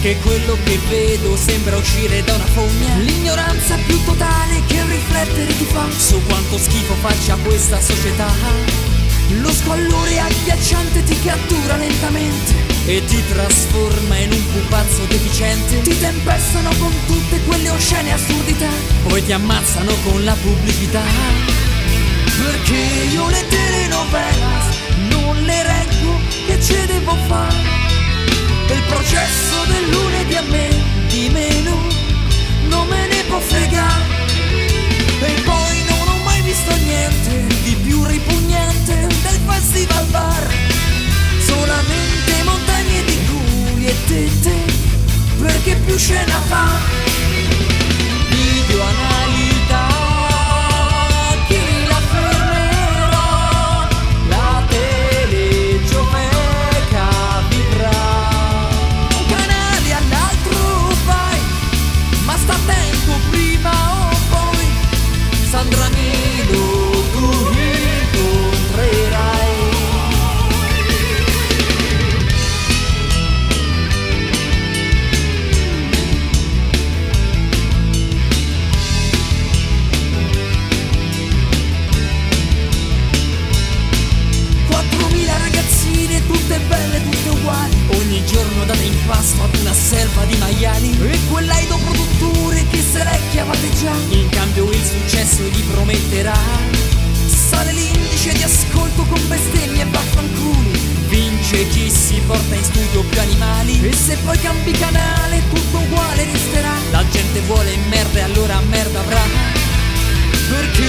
che quello che vedo sembra uscire da una fogna. L'ignoranza più totale che riflettere ti fa su quanto schifo faccia questa società. Lo squallore agghiacciante ti cattura lentamente e ti trasforma in un pupazzo deficiente. Ti tempestano con tutte quelle oscene assurdità, poi ti ammazzano con la pubblicità. Perché io le telenovelas non le reggo, che ce devo fare? Il processo del lunedì a me di meno non me ne può fregare. E poi non ho mai visto niente di più ripugnante del festival bar. Solamente montagne di culi e tette, perché più scena fa. Videoanalità, chi la fermerà? La telegiomeca vivrà. Un canale all'altro vai, ma sta attento prima o poi. Sandra Milo tu incontrerai. Tutte belle, tutte uguali, ogni giorno date in pasto ad una selva di maiali. E quell'aido produttore che se l'è chiamate già, in cambio il successo gli prometterà. Sale l'indice di ascolto con bestemmie e vaffanculi, vince chi si porta in studio più animali. E se poi cambi canale tutto uguale resterà. La gente vuole merda e allora merda avrà. Perché